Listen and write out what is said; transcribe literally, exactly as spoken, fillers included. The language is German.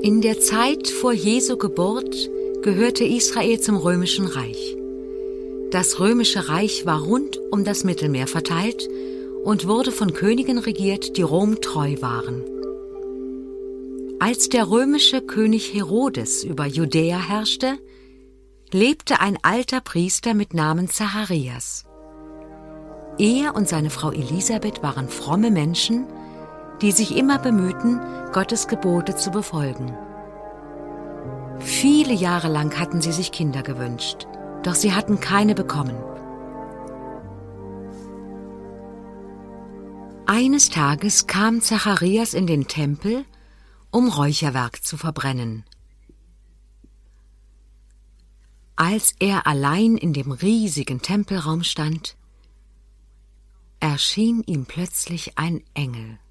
In der Zeit vor Jesu Geburt gehörte Israel zum Römischen Reich. Das Römische Reich war rund um das Mittelmeer verteilt und wurde von Königen regiert, die Rom treu waren. Als der römische König Herodes über Judäa herrschte, lebte ein alter Priester mit Namen Zacharias. Er und seine Frau Elisabeth waren fromme Menschen, die sich immer bemühten, Gottes Gebote zu befolgen. Viele Jahre lang hatten sie sich Kinder gewünscht, doch sie hatten keine bekommen. Eines Tages kam Zacharias in den Tempel, um Räucherwerk zu verbrennen. Als er allein in dem riesigen Tempelraum stand, erschien ihm plötzlich ein Engel.